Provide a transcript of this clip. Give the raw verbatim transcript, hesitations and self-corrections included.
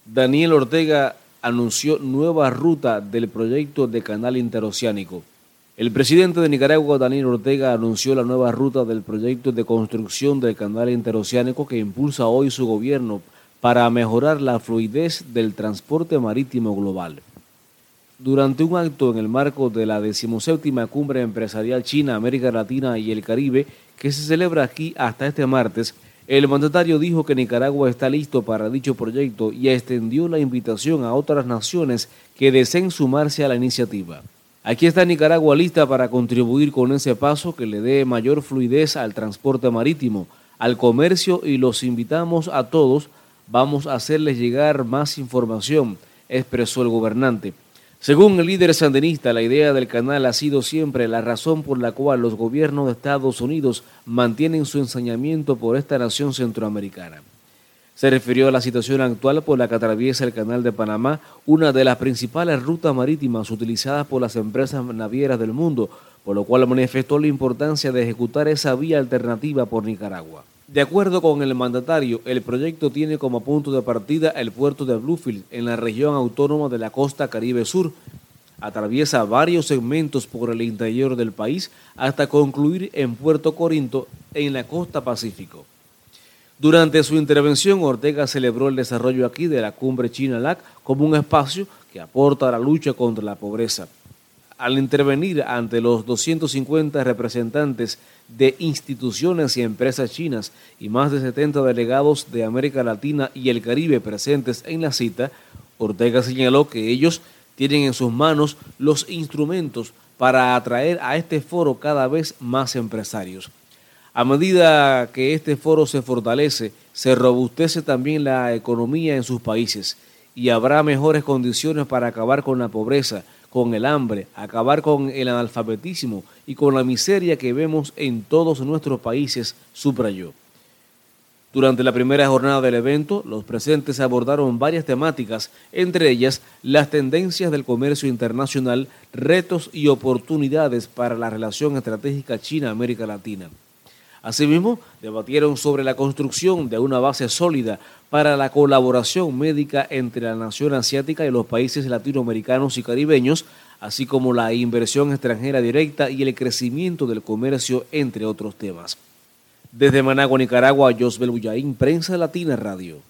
Daniel Ortega anunció nueva ruta del proyecto de Canal Interoceánico. El presidente de Nicaragua, Daniel Ortega, anunció la nueva ruta del proyecto de construcción del Canal Interoceánico que impulsa hoy su gobierno para mejorar la fluidez del transporte marítimo global. Durante un acto en el marco de la decimoséptima Cumbre Empresarial China, América Latina y el Caribe, que se celebra aquí hasta este martes, el mandatario dijo que Nicaragua está listo para dicho proyecto y extendió la invitación a otras naciones que deseen sumarse a la iniciativa. Aquí está Nicaragua lista para contribuir con ese paso que le dé mayor fluidez al transporte marítimo, al comercio y los invitamos a todos. Vamos a hacerles llegar más información, expresó el gobernante. Según el líder sandinista, la idea del canal ha sido siempre la razón por la cual los gobiernos de Estados Unidos mantienen su ensañamiento por esta nación centroamericana. Se refirió a la situación actual por la que atraviesa el Canal de Panamá, una de las principales rutas marítimas utilizadas por las empresas navieras del mundo, por lo cual manifestó la importancia de ejecutar esa vía alternativa por Nicaragua. De acuerdo con el mandatario, el proyecto tiene como punto de partida el puerto de Bluefield, en la región autónoma de la costa Caribe Sur. Atraviesa varios segmentos por el interior del país hasta concluir en Puerto Corinto, en la costa Pacífico. Durante su intervención, Ortega celebró el desarrollo aquí de la cumbre China-L A C como un espacio que aporta a la lucha contra la pobreza. Al intervenir ante los doscientos cincuenta representantes de instituciones y empresas chinas y más de setenta delegados de América Latina y el Caribe presentes en la cita, Ortega señaló que ellos tienen en sus manos los instrumentos para atraer a este foro cada vez más empresarios. A medida que este foro se fortalece, se robustece también la economía en sus países y habrá mejores condiciones para acabar con la pobreza, con el hambre, acabar con el analfabetismo y con la miseria que vemos en todos nuestros países, subrayó. Durante la primera jornada del evento, los presentes abordaron varias temáticas, entre ellas las tendencias del comercio internacional, retos y oportunidades para la relación estratégica China-América Latina. Asimismo, debatieron sobre la construcción de una base sólida para la colaboración médica entre la nación asiática y los países latinoamericanos y caribeños, así como la inversión extranjera directa y el crecimiento del comercio, entre otros temas. Desde Managua, Nicaragua, Josbel Bullaín, Prensa Latina Radio.